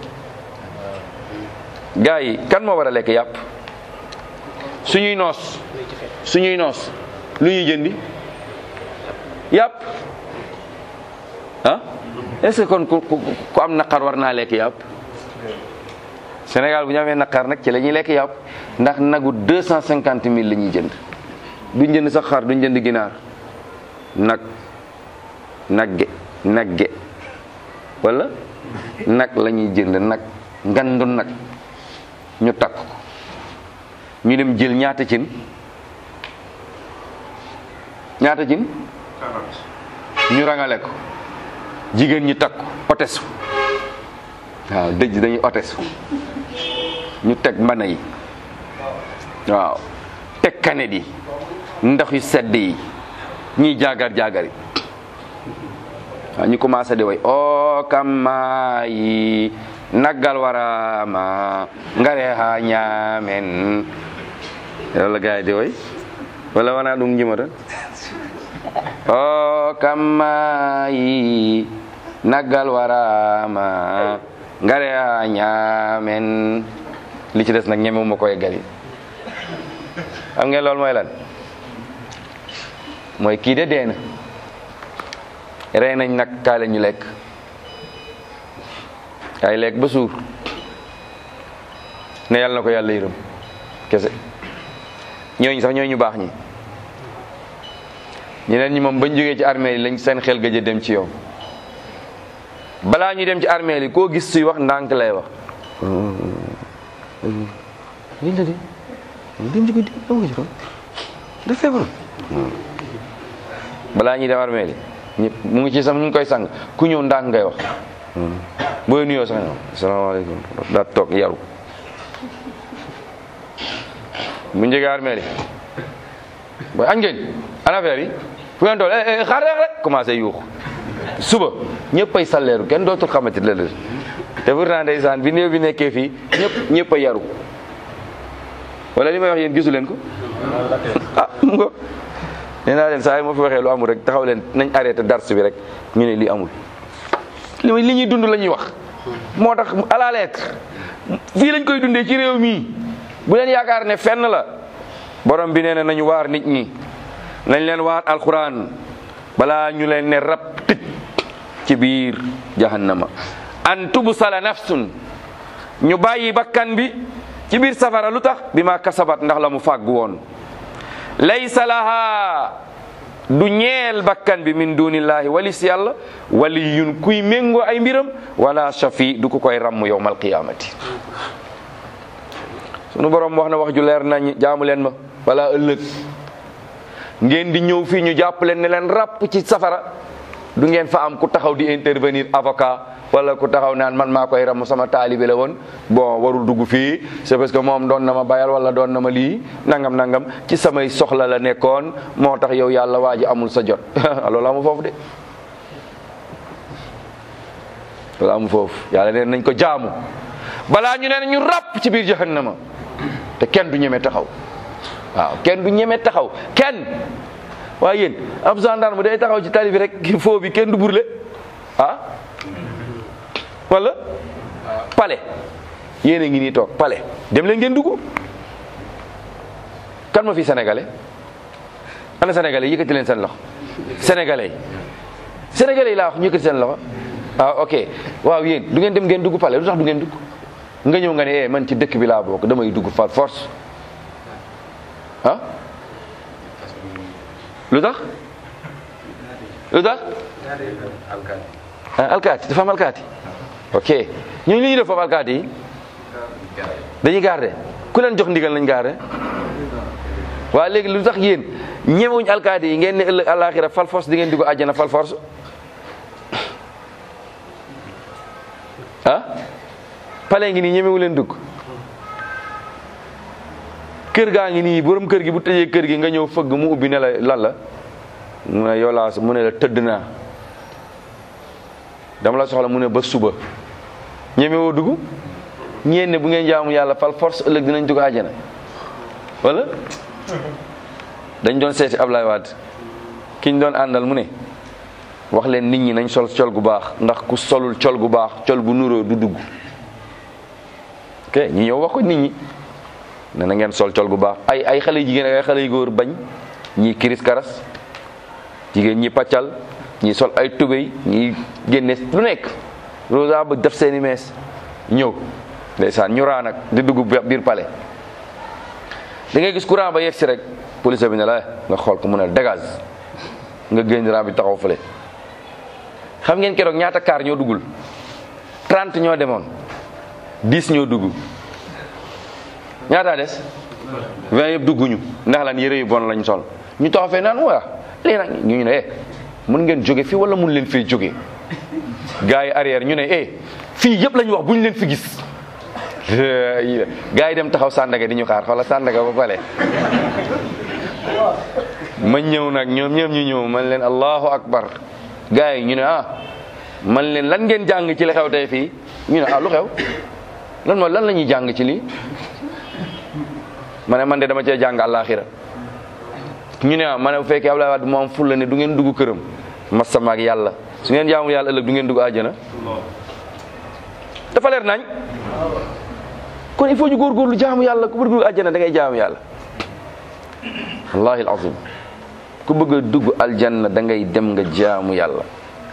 gars yi kan moo war a lekk yàpp suñuy noos lu ñuy jëndi yàpp est-ce que kon ku am naqar war naa lekk yàpp Sénégal bu ñu amee naqar nag ci la ñuy lekk yàpp ndax nagu 250 000 la ñuy jënd duñ jënd sax xar duñ jënd ginaar nagge wala nag la ñuy jënd nag ngandu nag ñu takk ko ñu dem jël ñaata cin ñu rangale ko jigéen ñi takku otesu waaw dëj dañuy otesu ñu teg mbana yi waaw teg kanet yi ndox yu sedd yi ñiy jaagar yi waaw ñu commencé di way o kamma yi naggal warama ngare ha ñaamen loolu la gars yi di way wala wana ɗum jimata o kamma yi naggal warama ngare ha ñaamen li ci des nag ñemewuma ko yeggali xam ngeen loolu mooy lan mooy kii de deena rey nañ nag kaay la ñu lekk kaay lekk ba suur ne yàlla na ko yàlla yërëm kese. ñooñu sax ñooñu baax ñi. ñeneen ñi moom bañ jógee ci armée yi lañ seen xel gëj a dem ci yow. balaa ñuy dem ci armée yi koo gis suy wax ndànk lay wax. liñ la di dem ci guddi am nga ci da feebar. balaa ñuy dem armée yi ñëpp mu ngi ci sam ñu ngi koy sang ku ñëw ndànk ngay wax. booy nuyoo sax ñëw asalaamaaleykum daa toog yaru. bu njëgee armée yi booy añ ngeen ana affaire yi fu ngeen toll xaar rek commencé yuux suba ñëpp ay salleeru kenn dootul xamante la te pourtant ndeysaan bi néew bi nekkee fii ñëpp a yaru wala li may wax yéen gisu leen ko ah mu ngo nee naa leen saa yi ma fi waxee lu amul rek taxaw leen nañ arrêté dars bi rek ñu ne lii amul li ñuy dund la ñuy wax moo tax à la lettre fii lañ koy dundee ci réew mii bu leen yaakaar ne fenn la borom bi nee na nañu waar nit ñi nañ leen waar alquran balaa ñu leen ne rab tëj ci biir jahannama an tubsala nafsun ñu bàyyi bakkan bi ci biir safara lu tax bi ma kasabat ndax la mu fàggu woon laysa laha du ñeel bakkan bi min dunillahi walis yàlla waliyun kuy méngoo ay mbiram wala shafi du ko koy ramm yawmal qiyamati sunu borom wax na wax ju leer nañ jaamu leen ma balaa ëllëg ngeen di ñëw fii ñu jàpp leen ne leen ràpp ci safara du ngeen fa am ku taxaw di intervenir avocat wala ku taxaw naan man maa koy ramm sama taalibe la woon bon warul dugg fii c'est parce que moom doon na ma bayal wala doon na ma lii nangam ci samay soxla la nekkoon moo tax yow yàlla waa ji amul sa jot loolu amu foofu de loolu amu foofu yàlla neen nañ ko jaamu balaa ñu ne ñu ràpp ci biir jahannama te kenn du ñeme taxaw waaw kenn du ñeme taxaw kenn waaye yéen ab gendarme day taxaw ci tali bi rek foo bi kenn du burle ah wala palais yéen a ngi nii toog palais dem leen ngeen dugg kan ma fi sénégalais ana sénégalais yëkkati leen seen loxo sénégalais yi laa wax ñu yëkkati seen loxo ah ok waaw yéen du ngeen dem ngeen dugg palais lu tax du ngeen dugg nga ñëw nga ne man ci dëkk bi laa bokk damay dugg par force ah lu tax alkaati dafa am alkaati ok ñooñu li ñuy def foofu alkaati yi dañuy garder ku leen jox ndigal nañ garder waaw léegi lu tax yéen ñemewuñ alkaati yi ngeen ne ëllëg àllaaxira fal force di ngeen dugg àjjana fal force ah pale ngi nii ñemewu leen dugg kër gaa ngi nii borom kër gi bu tëjee kër gi nga ñëw fëgg mu ubbi ne la lan la mu ne yow laa mu ne la tëdd naa dama la soxla mu ne ba suba ñemewoo dugg ñeen ne bu ngeen jaamu yàlla fal force ëllëg dinañ dugg àjjana wala dañ doon seeti Ablaye Wade ki ñu doon àndal mu ne wax leen nit ñi nañ sol col gu baax ndax ku solul col gu baax col gu nuroo du dugg ok ñi ñëw wax ko nit ñi ne na ngeen sol col gu baax ay xale yu jigéen ak ay xale yu góor bañ ñii kiris karas jigéen ñi paccal ñi sol ay tubéy ñi génne lu nekk rosa ba def seeni mees ñëw ndeysaan ñu raa nag di dugg biir palais da ngay gis courant ba yegg si rek police bi ne la nga xool ko mu ne dégage nga génn raa bi taxaw fële xam ngeen keroog ñaata kaar ñoo duggul 30 ñoo demoon 10 ñoo dugg ñaata des 20 yëpp dugguñu ndax lan yére yu bon lañ sol ñu taxaw fee naan waa léegi nag ñu ne mën ngeen jóge fii wala mun leen fee jóge gars yi arrière ñu ne fii yëpp lañ wax bu ñu leen fi gis gars yi dem taxaw Sandaga di ñu xaar xoola Sandaga ba pare ma ñëw nag ñoom ñëpp ñu ñëw man leen allahu akbar gars yi ñu ne man leen lan ngeen jàng ci li xew tey fii ñu ne lu xew lan la ñuy jàng ci lii ma ne man de dama cee jàng àllaaxira ñu ne ma ne bu fekkee Abdoulaye Wade moo am fulla ne du ngeen dugg këram masama ak yàlla su ngeen jaamul yàlla ëllëg du ngeen dugg àjjana dafa leer nañ kon il faut ñu góorgóorlu jaamu yàlla ku bëgg dugg àjjana da ngay jaamu yàlla wallahi alazim ku bëgg a dugg aljanna da ngay dem nga jaamu yàlla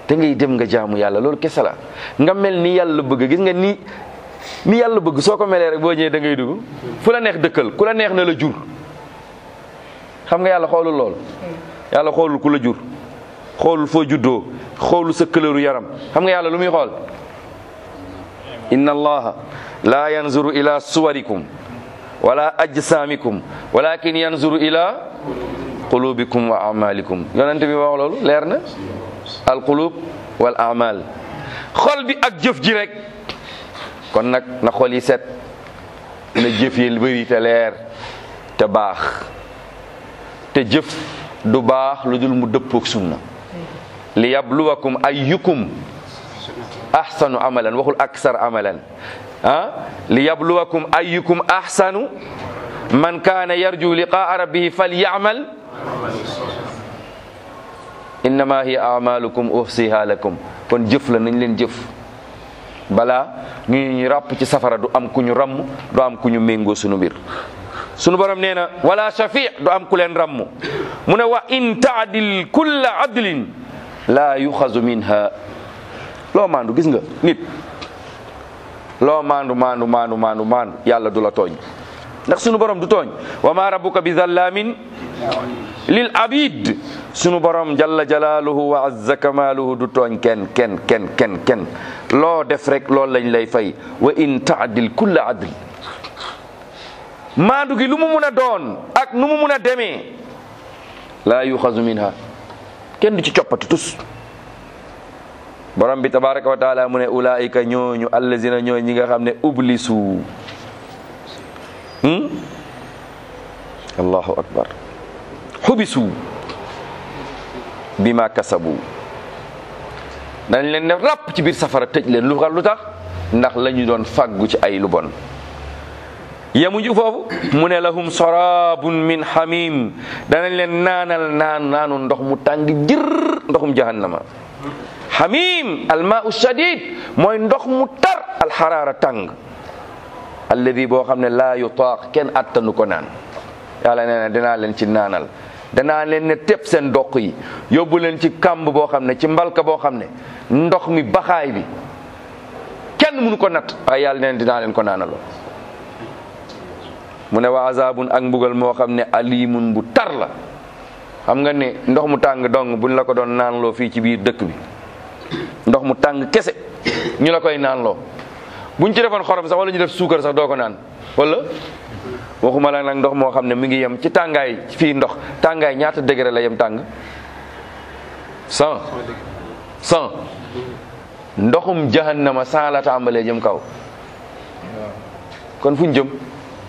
te ngay dem nga jaamu yàlla loolu kese la nga mel ni yàlla bëgg. gis nga ni yàlla bëgg soo ko melee rek boo ñëwee da ngay dugg fu la neex dëkkal ku la neex na la jur. xam nga yàlla xoolul lool yàlla xoolul ku la jur xoolul foo juddoo xoolul sa këlëru yaram xam nga yàlla lu muy xool inna allaha la yanzuru ila suwarikum wala ajsamikum walakin yanzuru ila qulubikum wa amalikum yonent bi wax loolu leer na al qulub wal amal xol bi ak jëf ji rek kon nag na xol yi set na jëf yi bëri te leer te baax te jëf du baax lu dul mu dëppook sunna li yabluwakum ayyukum ahsanu amalan waxul aksar amalan li yabluwakum ayyukum ahsanu man kaana yarju liqaa rabbihi falyamal innama hiya amalukum uhsiha lakum kon jëf la nañ leen jëf balaa ñu ràpp ci safara du am ku ñu ramm du am ku ñu méngoo sunu mbir sunu borom nee na wala shafi du am ku leen ramm mu ne wa in taadil kulla adlin la yuxazu minha loo maandu gis nga nit loo maandu yàlla du la tooñ ndax sunu borom du tooñ wa ma rabbuka bi zallamin lil abid sunu borom jalla jalaaluhu wa azza kamaaluhu du tooñ kenn loo def rek loolu lañ lay fay wa in taadil kulla adl maandu gi lu mu mun a doon ak nu mu mun a demee laa yuxazu minha kenn du ci coppati tus borom bi tabaraka wa taala mu ne ulaika ñooñu allazina ñooy ñi nga xam ne ublisu allahu akbar xubisu bima kasabu dañ leen ne ràpp ci biir safara tëj leen lu tax ndax la ñu doon fàggu ci ay lu bon yemuñu foofu mu ne lahum sarabun min hamim danañ leen naanu ndox mu tàng jër ndoxum jahannama hamim almaau shadid mooy ndox mu tar alxaraara tàng alladi boo xam ne laa yutaaq kenn attanu ko naan yàlla nee na dinaa leen ci naanal danaa leen ne tepp seen doq yi yóbbu leen ci kàmb boo xam ne ci mbalka boo xam ne ndox mi baxaay bi kenn mënu ko natt waaye yàlla nee na dinaa leen ko naanaloo mu ne wa azabun ak mbugal moo xam ne alimun bu tar la xam nga ne ndox mu tàng dong buñ la ko doon naanloo fii ci biir dëkk bi ndox mu tàng kese ñu la koy naanloo buñ ci defoon xorom sax wala ñu def suukar sax doo ko naan wala waxuma la nag ndox moo xam ne mi ngi yem ci tàngaay fii ndox tàngaay ñaata degré la yem tàng 100 ndoxum jahannama 100 la tàmbalee jëm kaw kon fuñ jëm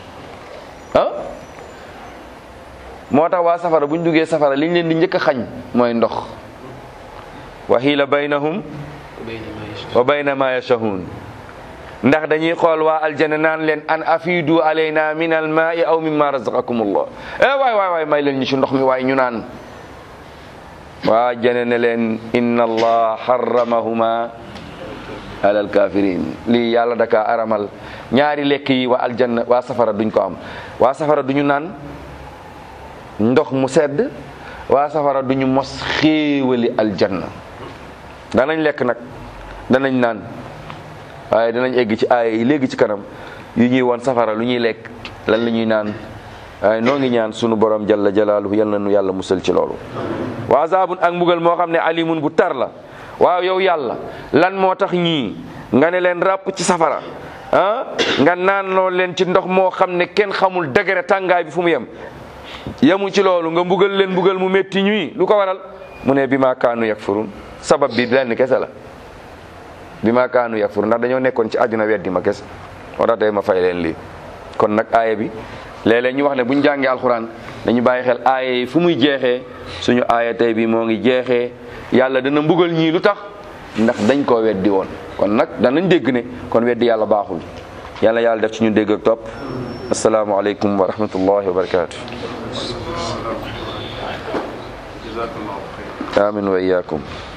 moo tax waa safara buñ duggee safara liñ leen di njëkk a xañ mooy ndox wa hiila baynahum wa bayna ma yashahun ndax dañuy xool waa aljana naan leen an afidu alayna min almaai aw mimma razaqakumullah waay may leen ñu ci ndox mi waaye ñu naan waa jana ne leen inna allah harramahuma ala alkafirin lii yàlla daka aramal ñaari lekk yi waa aljanna waa safara duñ ko am waa safara duñu naan ndox mu sedd waa safara duñu mos xéewali aljanna danañ lekk nag danañ naan waaye danañ egg ci aaya yi léegi ci kanam yu ñuy woon safara lu ñuy lekk lan la ñuy naan waaye noo ngi ñaan sunu borom jalla jalaaluhu yal na nu yàlla musal ci loolu wa azabun ak mbugal moo xam ne alimun bu tar la waaw yow yàlla lan moo tax ñii nga ne leen ràpp ci safara nga naan loo leen ci ndox moo xam ne kenn xamul degré tàngaay bi fu mu yemu ci loolu nga mbugal leen mbugal mu métti ñuy lu ko waral mu ne bi ma kaanu yakfurun sabab bi lenn kese la bi ma kaanu yakfurun ndax dañoo nekkoon ci àdduna weddi ma kese moo tax tey ma fay leen lii kon nag aaya bi léeg-léeg ñu wax ne bu ñu jàngee alxuraan dañu bàyyi xel aaya yi fu muy jeexee suñu aaya tey bi moo ngi jeexee yàlla dana mbugal ñii lu tax ndax dañ koo weddi woon kon nag danañ dégg ne kon weddi yàlla baaxul yàlla def ci ñu dégg ak topp asalaamaaleykum wa rahmatullahi wa barakaatu. amin wa iyaakum.